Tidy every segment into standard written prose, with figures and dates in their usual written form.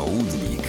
Południk.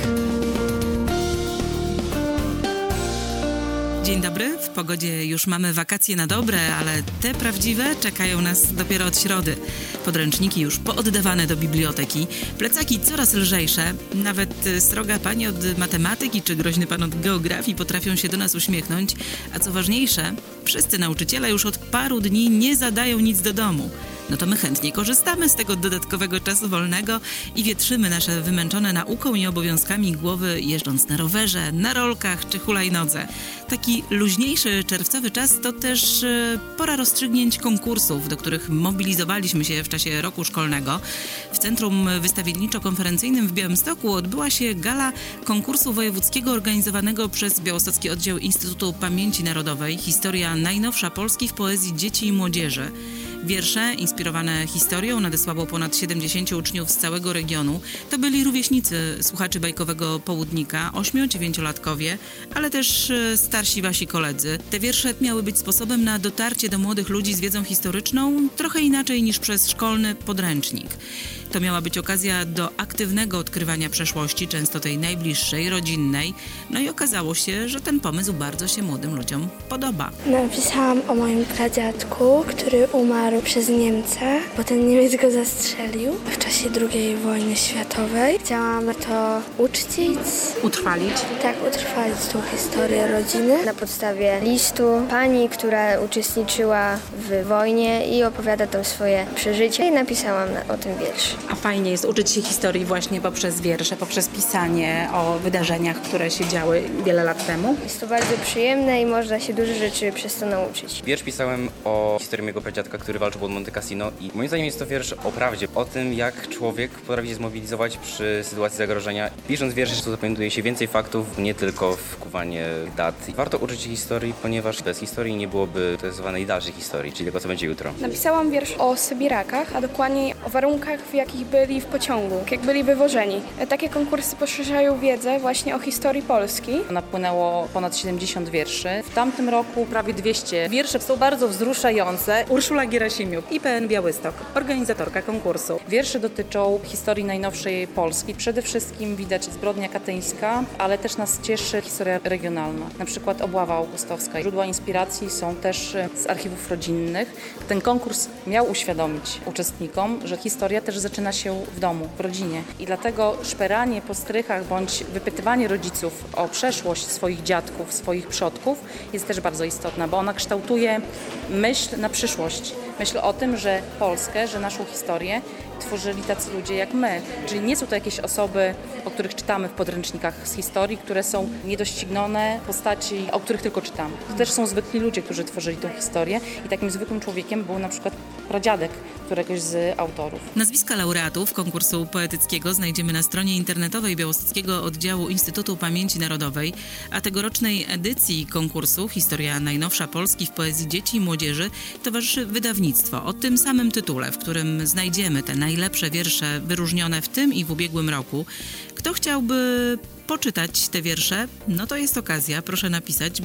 Dzień dobry. W pogodzie już mamy wakacje na dobre, ale te prawdziwe czekają nas dopiero od środy. Podręczniki już pooddawane do biblioteki, plecaki coraz lżejsze. Nawet sroga pani od matematyki czy groźny pan od geografii potrafią się do nas uśmiechnąć. A co ważniejsze, wszyscy nauczyciele już od paru dni nie zadają nic do domu. No to my chętnie korzystamy z tego dodatkowego czasu wolnego i wietrzymy nasze wymęczone nauką i obowiązkami głowy, jeżdżąc na rowerze, na rolkach czy hulajnodze. Taki luźniejszy czerwcowy czas to też pora rozstrzygnięć konkursów, do których mobilizowaliśmy się w czasie roku szkolnego. W Centrum Wystawienniczo-Konferencyjnym w Białymstoku odbyła się gala konkursu wojewódzkiego organizowanego przez Białostocki Oddział Instytutu Pamięci Narodowej Historia najnowsza Polski w poezji dzieci i młodzieży. Wiersze inspirowane historią nadesłało ponad 70 uczniów z całego regionu. To byli rówieśnicy słuchaczy bajkowego Południka, 8-9-latkowie, ale też starsi wasi koledzy. Te wiersze miały być sposobem na dotarcie do młodych ludzi z wiedzą historyczną trochę inaczej niż przez szkolny podręcznik. To miała być okazja do aktywnego odkrywania przeszłości, często tej najbliższej, rodzinnej. No i okazało się, że ten pomysł bardzo się młodym ludziom podoba. Napisałam o moim pradziadku, który umarł przez Niemca, bo ten Niemiec go zastrzelił w czasie II wojny światowej. Chciałam to uczcić. Utrwalić? Tak, utrwalić tą historię rodziny. Na podstawie listu pani, która uczestniczyła w wojnie i opowiada tam swoje przeżycie i napisałam o tym wiersz. A fajnie jest uczyć się historii właśnie poprzez wiersze, poprzez pisanie o wydarzeniach, które się działy wiele lat temu. Jest to bardzo przyjemne i można się dużo rzeczy przez to nauczyć. Wiersz pisałem o historii mojego pradziadka, który walczył pod Monte Cassino i moim zdaniem jest to wiersz o prawdzie, o tym, jak człowiek potrafi się zmobilizować przy sytuacji zagrożenia. Pisząc wiersz zapamiętuje się więcej faktów, nie tylko wkuwanie dat. Warto uczyć się historii, ponieważ bez historii nie byłoby tzw. dalszej historii, czyli tego, co będzie jutro. Napisałam wiersz o Sybirakach, a dokładniej o warunkach, w jakich byli w pociągu, jak byli wywożeni. Takie konkursy poszerzają wiedzę właśnie o historii Polski. Napłynęło ponad 70 wierszy. W tamtym roku prawie 200. Wiersze są bardzo wzruszające. Urszula Gierasimiuk, IPN Białystok, organizatorka konkursu. Wiersze dotyczą historii najnowszej Polski. Przede wszystkim widać zbrodnia katyńska, ale też nas cieszy historia regionalna. Na przykład obława augustowska. Źródła inspiracji są też z archiwów rodzinnych. Ten konkurs miał uświadomić uczestnikom, że historia też zaczyna się w domu, w rodzinie. I dlatego szperanie po strychach bądź wypytywanie rodziców o przeszłość swoich dziadków, swoich przodków jest też bardzo istotna, bo ona kształtuje myśl na przyszłość. Myśl o tym, że Polskę, że naszą historię tworzyli tacy ludzie jak my. Czyli nie są to jakieś osoby, o których czytamy w podręcznikach z historii, które są niedoścignione postaci, o których tylko czytamy. To też są zwykli ludzie, którzy tworzyli tą historię i takim zwykłym człowiekiem był na przykład pradziadek któregoś z autorów. Nazwiska laureatów konkursu poetyckiego znajdziemy na stronie internetowej Białostockiego Oddziału Instytutu Pamięci Narodowej, a tegorocznej edycji konkursu Historia najnowsza Polski w poezji dzieci i młodzieży towarzyszy wydawnictwo o tym samym tytule, w którym znajdziemy te najlepsze wiersze wyróżnione w tym i w ubiegłym roku. Kto chciałby poczytać te wiersze, no to jest okazja. Proszę napisać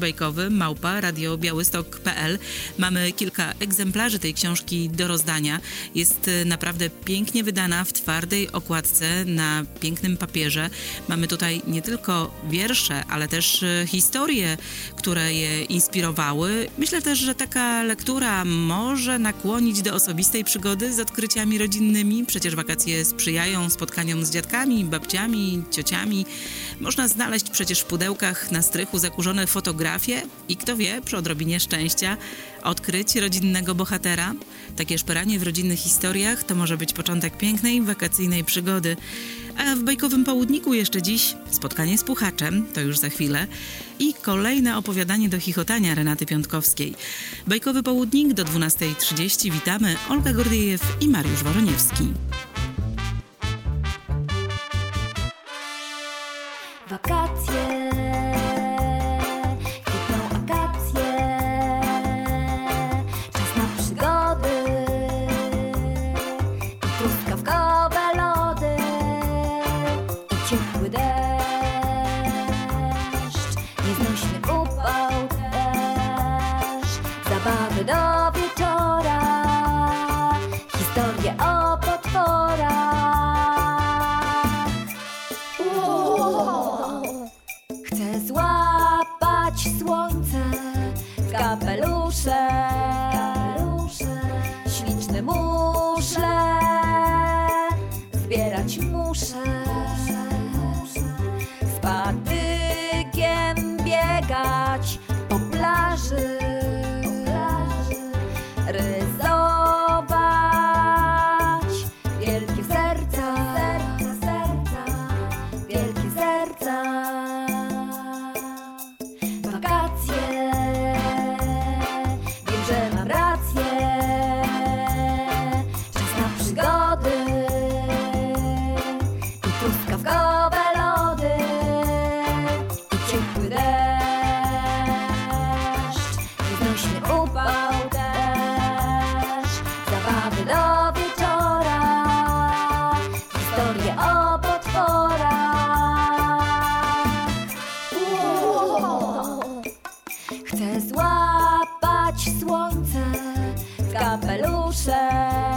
bajkowy@radiobiałystok.pl. Mamy kilka egzemplarzy tej książki do rozdania. Jest naprawdę pięknie wydana w twardej okładce na pięknym papierze. Mamy tutaj nie tylko wiersze, ale też historie, które je inspirowały. Myślę też, że taka lektura może nakłonić do osobistej przygody z odkryciami rodzinnymi. Przecież wakacje sprzyjają spotkaniom z dziadkami, babciami, ciociami. Można znaleźć przecież w pudełkach na strychu zakurzone fotografie i kto wie, przy odrobinie szczęścia odkryć rodzinnego bohatera. Takie szperanie w rodzinnych historiach to może być początek pięknej, wakacyjnej przygody. A w bajkowym Południku jeszcze dziś spotkanie z Puchaczem, to już za chwilę, i kolejne opowiadanie do chichotania Renaty Piątkowskiej. Bajkowy Południk do 12:30. Witamy, Olga Gordyjew i Mariusz Woroniewski. Wakacje, kwitną akacje, czas na przygody i truskawkowe lody i ciepły deszcz, nieznośny upał też, zabawy do wieczora, historie o potworach. słońce w kapelusze, śliczne muszle zbierać muszę, z patykiem biegać po plaży, rysować wielkie serca, wielkie serca. Wakacje, wiem, że mam rację, czas na przygody i truskawkowe lody i ciepły deszcz, nieznośny upał też, zabawy do wieczora, historie o potworach. Chcę złapać słońce w kapelusze,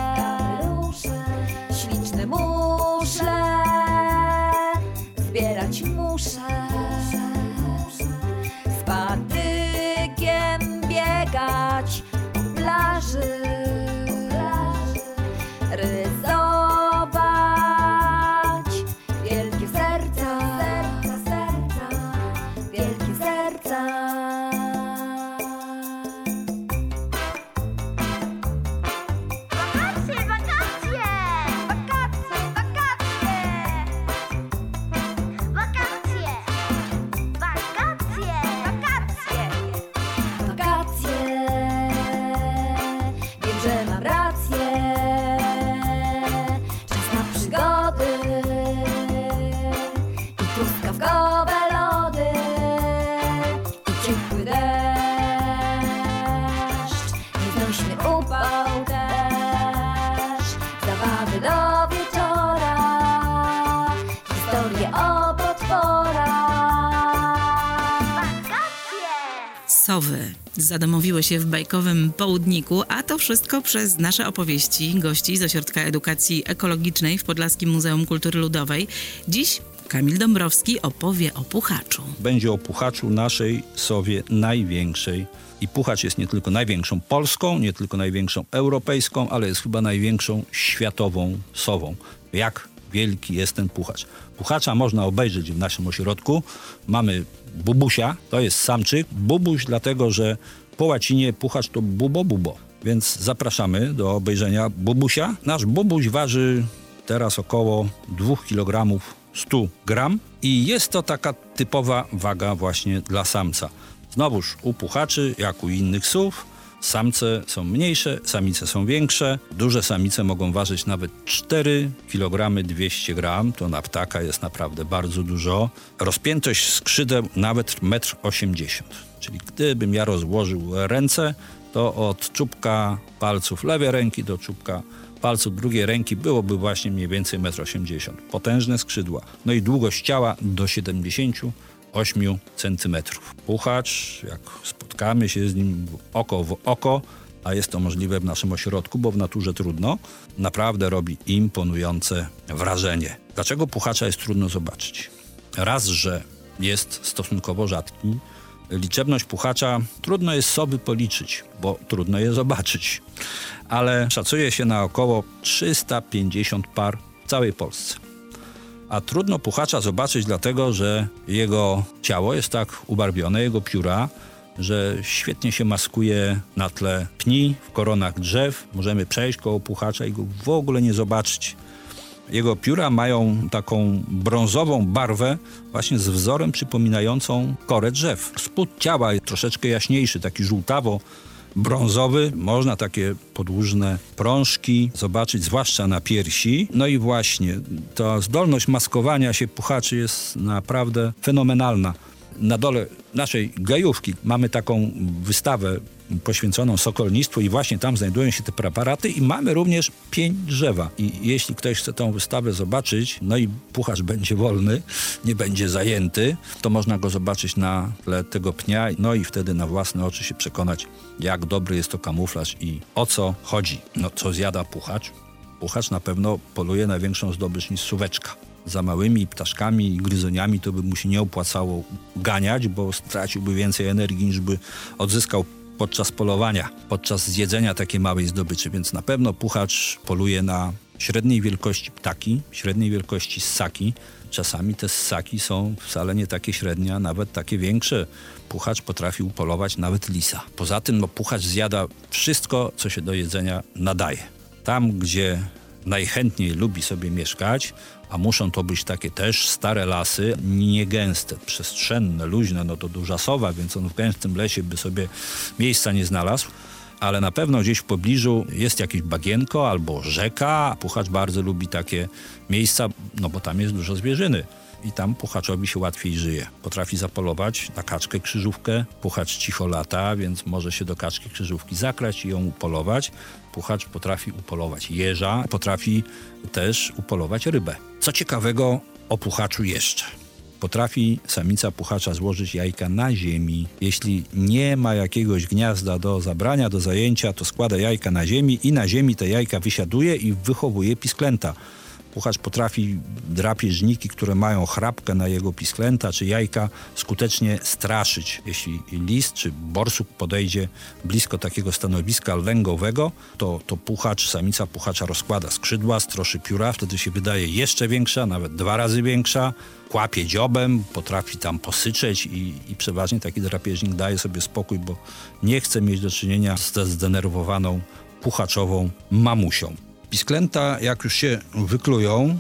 śliczne muszle zbierać muszę, z patykiem biegać po plaży, rysować wielkie serca, wielkie serca. Wakacje, wiem, że mam rację, czas na przygody i truskawkowe lody i ciepły deszcz, nieznośny upał też, zabawy do wieczora, historie o potworach. Sowy zadomowiły się w bajkowym Południku, a to wszystko przez nasze opowieści gości z Ośrodka Edukacji Ekologicznej w Podlaskim Muzeum Kultury Ludowej. Dziś Kamil Dąbrowski opowie o puchaczu. Będzie o puchaczu, naszej sowie największej. I puchacz jest nie tylko największą polską, nie tylko największą europejską, ale jest chyba największą światową sową. Jak wielki jest ten puchacz? Puchacza można obejrzeć w naszym ośrodku. Mamy bubusia, to jest samczyk. Bubuś dlatego, że po łacinie puchacz to bubo. Więc zapraszamy do obejrzenia bubusia. Nasz bubuś waży teraz około 2 kg 100 gram i jest to taka typowa waga właśnie dla samca. Znowuż u puchaczy, jak u innych sów, samce są mniejsze, samice są większe. Duże samice mogą ważyć nawet 4 kg 200 gram. To na ptaka jest naprawdę bardzo dużo. Rozpiętość skrzydeł nawet 1,80 m. Czyli gdybym ja rozłożył ręce, to od czubka palców lewej ręki do czubka palców drugiej ręki byłoby właśnie mniej więcej 1,80 m. Potężne skrzydła. No i długość ciała do 78 cm. Puchacz, jak spotkamy się z nim oko w oko, a jest to możliwe w naszym ośrodku, bo w naturze trudno, naprawdę robi imponujące wrażenie. Dlaczego puchacza jest trudno zobaczyć? Raz, że jest stosunkowo rzadki. Liczebność puchacza trudno jest sobie policzyć, bo trudno je zobaczyć. Ale szacuje się na około 350 par w całej Polsce. A trudno puchacza zobaczyć dlatego, że jego ciało jest tak ubarwione, jego pióra, że świetnie się maskuje na tle pni, w koronach drzew. Możemy przejść koło puchacza i go w ogóle nie zobaczyć. Jego pióra mają taką brązową barwę właśnie z wzorem przypominającą korę drzew. Spód ciała jest troszeczkę jaśniejszy, taki żółtawo-brązowy. Można takie podłużne prążki zobaczyć, zwłaszcza na piersi. No i właśnie ta zdolność maskowania się puchaczy jest naprawdę fenomenalna. Na dole naszej gajówki mamy taką wystawę poświęconą sokolnictwu i właśnie tam znajdują się te preparaty i mamy również pień drzewa. I jeśli ktoś chce tą wystawę zobaczyć, no i puchacz będzie wolny, nie będzie zajęty, to można go zobaczyć na tle tego pnia, no i wtedy na własne oczy się przekonać, jak dobry jest to kamuflaż i o co chodzi. No co zjada puchacz? Puchacz na pewno poluje na większą zdobycz niż suweczka. za małymi ptaszkami i gryzoniami to by mu się nie opłacało ganiać, bo straciłby więcej energii niż by odzyskał podczas polowania, podczas zjedzenia takiej małej zdobyczy. Więc na pewno puchacz poluje na średniej wielkości ptaki, średniej wielkości ssaki. Czasami te ssaki są wcale nie takie średnie, a nawet takie większe. Puchacz potrafi upolować nawet lisa. Poza tym puchacz zjada wszystko, co się do jedzenia nadaje. Tam, gdzie najchętniej lubi sobie mieszkać, a muszą to być takie też stare lasy, nie gęste, przestrzenne, luźne, no to duża sowa, więc on w gęstym lesie by sobie miejsca nie znalazł. Ale na pewno gdzieś w pobliżu jest jakieś bagienko albo rzeka. Puchacz bardzo lubi takie miejsca, no bo tam jest dużo zwierzyny. I tam puchaczowi się łatwiej żyje. Potrafi zapolować na kaczkę krzyżówkę. Puchacz cicho lata, więc może się do kaczki krzyżówki zakraść i ją upolować. Puchacz potrafi upolować jeża, potrafi też upolować rybę. Co ciekawego o puchaczu jeszcze? Potrafi samica puchacza złożyć jajka na ziemi. Jeśli nie ma jakiegoś gniazda do zabrania, do zajęcia, to składa jajka na ziemi i na ziemi te jajka wysiaduje i wychowuje pisklęta. Puchacz potrafi drapieżniki, które mają chrapkę na jego pisklęta czy jajka, skutecznie straszyć. Jeśli lis czy borsuk podejdzie blisko takiego stanowiska lęgowego, to puchacz, samica puchacza rozkłada skrzydła, stroszy pióra, wtedy się wydaje jeszcze większa, nawet 2 razy większa. Kłapie dziobem, potrafi tam posyczeć i przeważnie taki drapieżnik daje sobie spokój, bo nie chce mieć do czynienia ze zdenerwowaną puchaczową mamusią. Pisklęta, jak już się wyklują,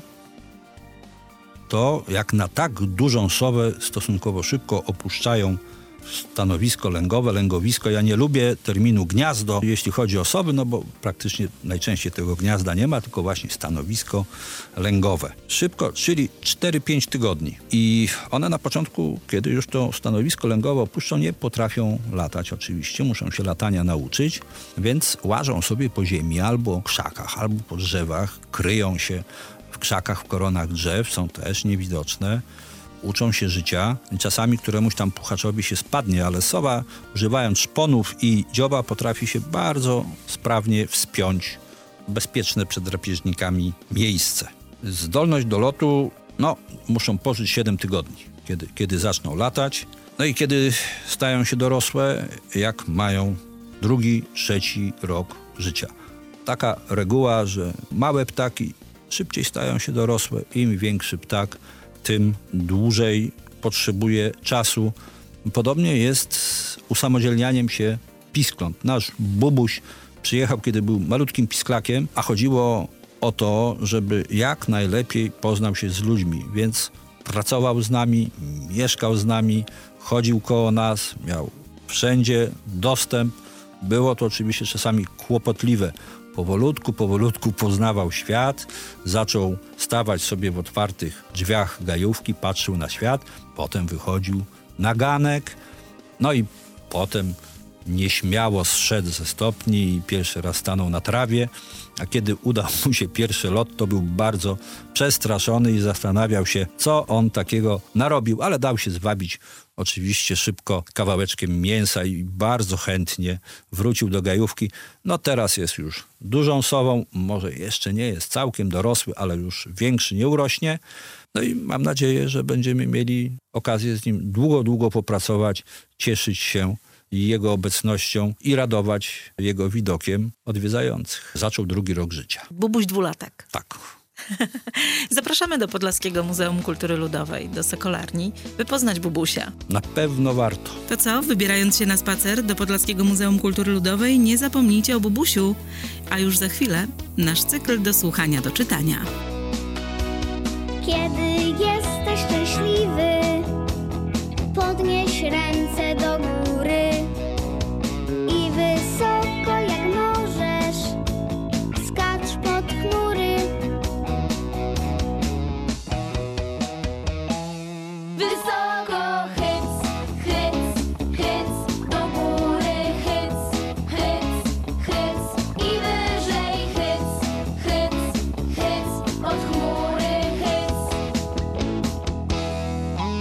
to jak na tak dużą sowę stosunkowo szybko opuszczają stanowisko lęgowe, lęgowisko. Ja nie lubię terminu gniazdo, jeśli chodzi o sowy, no bo praktycznie najczęściej tego gniazda nie ma, tylko właśnie stanowisko lęgowe. Szybko, czyli 4-5 tygodni. I one na początku, kiedy już to stanowisko lęgowe opuszczą, nie potrafią latać oczywiście, muszą się latania nauczyć, więc łażą sobie po ziemi albo w krzakach, albo po drzewach, kryją się w krzakach, w koronach drzew, są też niewidoczne. Uczą się życia. Czasami któremuś tam puchaczowi się spadnie, ale sowa, używając szponów i dzioba, potrafi się bardzo sprawnie wspiąć w bezpieczne przed drapieżnikami miejsce. Zdolność do lotu, muszą pożyć 7 tygodni, kiedy zaczną latać. No i kiedy stają się dorosłe, jak mają 2., 3. rok życia. Taka reguła, że małe ptaki szybciej stają się dorosłe, im większy ptak, tym dłużej potrzebuje czasu. Podobnie jest z usamodzielnianiem się piskląt. Nasz Bubuś przyjechał, kiedy był malutkim pisklakiem, a chodziło o to, żeby jak najlepiej poznał się z ludźmi, więc pracował z nami, mieszkał z nami, chodził koło nas, miał wszędzie dostęp. Było to oczywiście czasami kłopotliwe. Powolutku poznawał świat, zaczął stawać sobie w otwartych drzwiach gajówki, patrzył na świat, potem wychodził na ganek, no i potem nieśmiało zszedł ze stopni i pierwszy raz stanął na trawie, a kiedy udał mu się pierwszy lot, to był bardzo przestraszony i zastanawiał się, co on takiego narobił, ale dał się zwabić oczywiście szybko kawałeczkiem mięsa i bardzo chętnie wrócił do gajówki. No teraz jest już dużą sową, może jeszcze nie jest całkiem dorosły, ale już większy nie urośnie. No i mam nadzieję, że będziemy mieli okazję z nim długo popracować, cieszyć się jego obecnością i radować jego widokiem odwiedzających. Zaczął 2. rok życia. Bubuś 2-latek. Tak. Zapraszamy do Podlaskiego Muzeum Kultury Ludowej, do Sokolarni, by poznać Bubusia. Na pewno warto. To co? Wybierając się na spacer do Podlaskiego Muzeum Kultury Ludowej, nie zapomnijcie o Bubusiu. A już za chwilę nasz cykl do słuchania, do czytania. Kiedy jesteś szczęśliwy, podnieś ręce do góry i wysoko jak możesz skacz pod chmury. Wysoko hyc, hyc, hyc, do góry hyc, hyc, hyc i wyżej hyc, hyc, hyc, pod chmury hyc.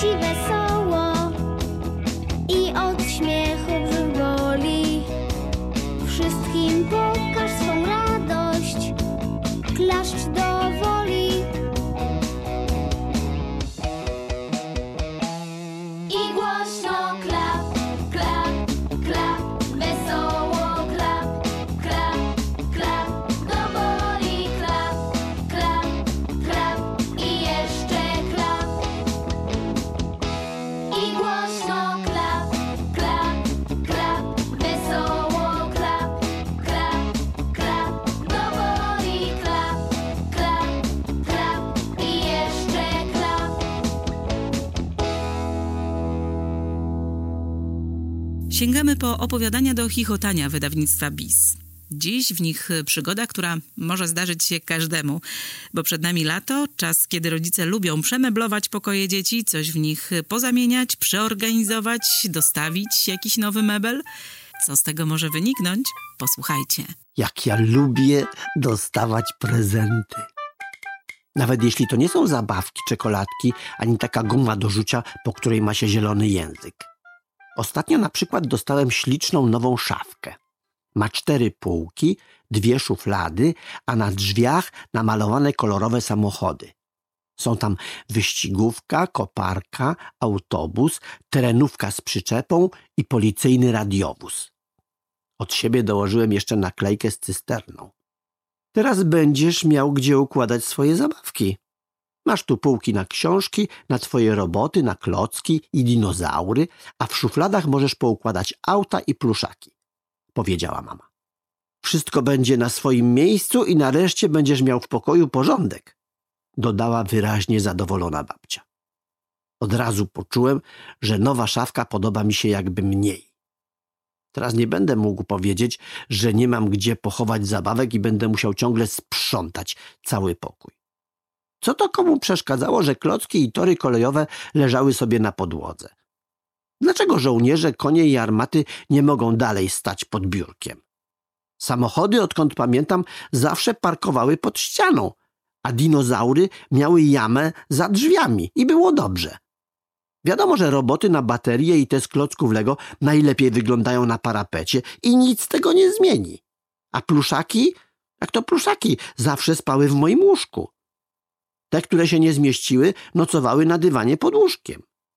ci wesoło i od śmiechu brzuch boli. Wszystkim pokaż swą radość, klaszcz do woli. I głośno klap, klap, klap, wesoło klap, klap, klap, do woli klap, klap, klap i jeszcze klap. I głośno klap, klap, klap, wesoło klap, klap, klap, do woli klap, klap, klap i jeszcze klap. Sięgamy po opowiadania do chichotania wydawnictwa BIS. Dziś w nich przygoda, która może zdarzyć się każdemu, bo przed nami lato, czas, kiedy rodzice lubią przemeblować pokoje dzieci, coś w nich pozamieniać, przeorganizować, dostawić jakiś nowy mebel. Co z tego może wyniknąć? Posłuchajcie. Jak ja lubię dostawać prezenty. Nawet jeśli to nie są zabawki, czekoladki, ani taka guma do rzucia, po której ma się zielony język. Ostatnio na przykład dostałem śliczną nową szafkę. Ma 4 półki, 2 szuflady, a na drzwiach namalowane kolorowe samochody. Są tam wyścigówka, koparka, autobus, terenówka z przyczepą i policyjny radiowóz. Od siebie dołożyłem jeszcze naklejkę z cysterną. Teraz będziesz miał gdzie układać swoje zabawki. Masz tu półki na książki, na twoje roboty, na klocki i dinozaury, a w szufladach możesz poukładać auta i pluszaki, powiedziała mama. Wszystko będzie na swoim miejscu i nareszcie będziesz miał w pokoju porządek, dodała wyraźnie zadowolona babcia. Od razu poczułem, że nowa szafka podoba mi się jakby mniej. Teraz nie będę mógł powiedzieć, że nie mam gdzie pochować zabawek i będę musiał ciągle sprzątać cały pokój. Co to komu przeszkadzało, że klocki i tory kolejowe leżały sobie na podłodze? Dlaczego żołnierze, konie i armaty nie mogą dalej stać pod biurkiem? Samochody, odkąd pamiętam, zawsze parkowały pod ścianą, a dinozaury miały jamę za drzwiami i było dobrze. Wiadomo, że roboty na baterie i te z klocków Lego najlepiej wyglądają na parapecie i nic tego nie zmieni. A pluszaki? Jak to pluszaki? Zawsze spały w moim łóżku. Te, które się nie zmieściły, nocowały na dywanie pod łóżkiem.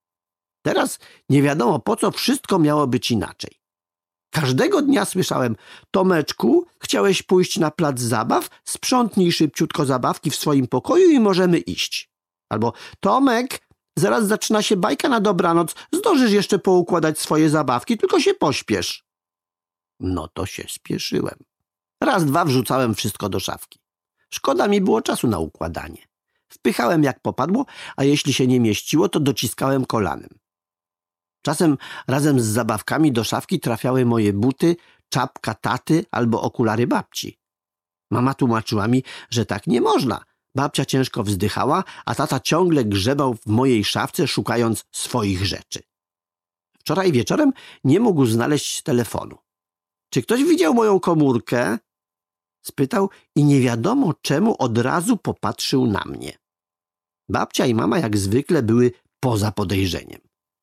Teraz nie wiadomo, po co wszystko miało być inaczej. Każdego dnia słyszałem: Tomeczku, chciałeś pójść na plac zabaw? Sprzątnij szybciutko zabawki w swoim pokoju i możemy iść. Albo: Tomek, zaraz zaczyna się bajka na dobranoc, zdążysz jeszcze poukładać swoje zabawki, tylko się pośpiesz. No to się spieszyłem. Raz, dwa wrzucałem wszystko do szafki. Szkoda mi było czasu na układanie. Wpychałem jak popadło, a jeśli się nie mieściło, to dociskałem kolanem. Czasem razem z zabawkami do szafki trafiały moje buty, czapka taty albo okulary babci. Mama tłumaczyła mi, że tak nie można. Babcia ciężko wzdychała, a tata ciągle grzebał w mojej szafce, szukając swoich rzeczy. Wczoraj wieczorem nie mógł znaleźć telefonu. Czy ktoś widział moją komórkę? Spytał i nie wiadomo czemu od razu popatrzył na mnie. Babcia i mama jak zwykle były poza podejrzeniem.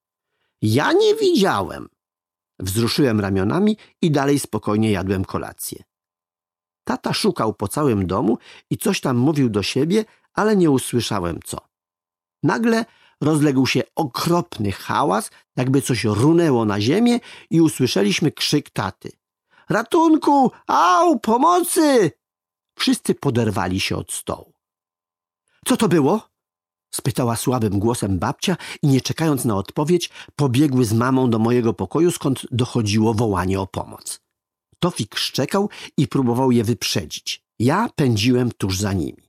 Ja nie widziałem. Wzruszyłem ramionami i dalej spokojnie jadłem kolację. Tata szukał po całym domu i coś tam mówił do siebie, ale nie usłyszałem co. Nagle rozległ się okropny hałas, jakby coś runęło na ziemię i usłyszeliśmy krzyk taty. Ratunku! Au! Pomocy! Wszyscy poderwali się od stołu. Co to było? Spytała słabym głosem babcia i nie czekając na odpowiedź, pobiegły z mamą do mojego pokoju, skąd dochodziło wołanie o pomoc. Tofik szczekał i próbował je wyprzedzić. Ja pędziłem tuż za nimi.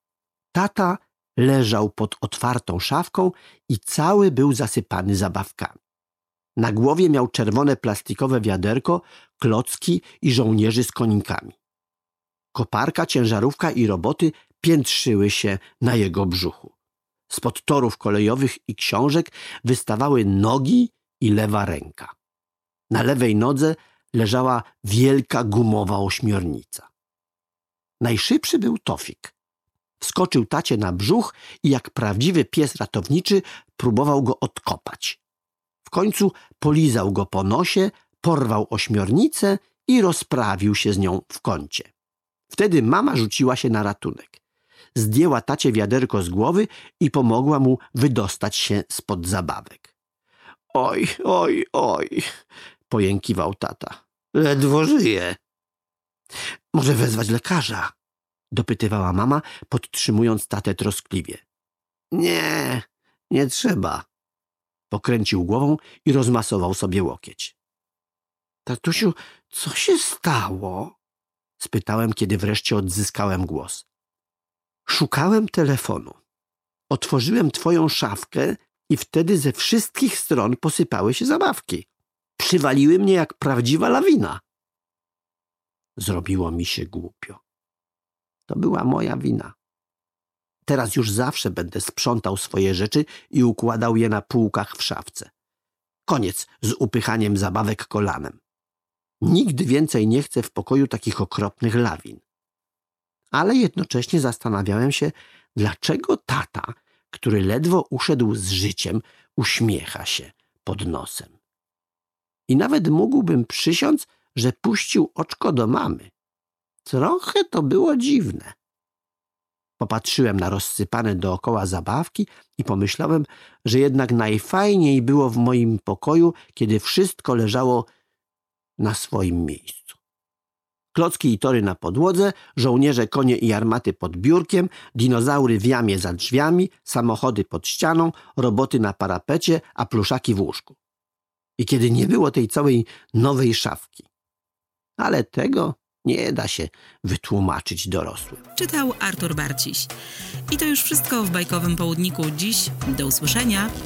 Tata leżał pod otwartą szafką i cały był zasypany zabawkami. Na głowie miał czerwone plastikowe wiaderko, klocki i żołnierzy z konikami. Koparka, ciężarówka i roboty piętrzyły się na jego brzuchu. Spod torów kolejowych i książek wystawały nogi i lewa ręka. Na lewej nodze leżała wielka gumowa ośmiornica. Najszybszy był Tofik. Wskoczył tacie na brzuch i jak prawdziwy pies ratowniczy próbował go odkopać. W końcu polizał go po nosie, porwał ośmiornicę i rozprawił się z nią w kącie. Wtedy mama rzuciła się na ratunek. Zdjęła tacie wiaderko z głowy i pomogła mu wydostać się spod zabawek. Oj, oj, oj, pojękiwał tata. Ledwo żyje. Może wezwać lekarza? Dopytywała mama, podtrzymując tatę troskliwie. Nie, nie trzeba. Pokręcił głową i rozmasował sobie łokieć. Tatusiu, co się stało? Spytałem, kiedy wreszcie odzyskałem głos. Szukałem telefonu. Otworzyłem twoją szafkę i wtedy ze wszystkich stron posypały się zabawki. Przywaliły mnie jak prawdziwa lawina. Zrobiło mi się głupio. To była moja wina. Teraz już zawsze będę sprzątał swoje rzeczy i układał je na półkach w szafce. Koniec z upychaniem zabawek kolanem. Nigdy więcej nie chcę w pokoju takich okropnych lawin. Ale jednocześnie zastanawiałem się, dlaczego tata, który ledwo uszedł z życiem, uśmiecha się pod nosem. I nawet mógłbym przysiąc, że puścił oczko do mamy. Trochę to było dziwne. Popatrzyłem na rozsypane dookoła zabawki i pomyślałem, że jednak najfajniej było w moim pokoju, kiedy wszystko leżało na swoim miejscu. Klocki i tory na podłodze, żołnierze, konie i armaty pod biurkiem, dinozaury w jamie za drzwiami, samochody pod ścianą, roboty na parapecie, a pluszaki w łóżku. I kiedy nie było tej całej nowej szafki. Ale tego nie da się wytłumaczyć dorosłym. Czytał Artur Barciś. I to już wszystko w Bajkowym Południku dziś. Do usłyszenia.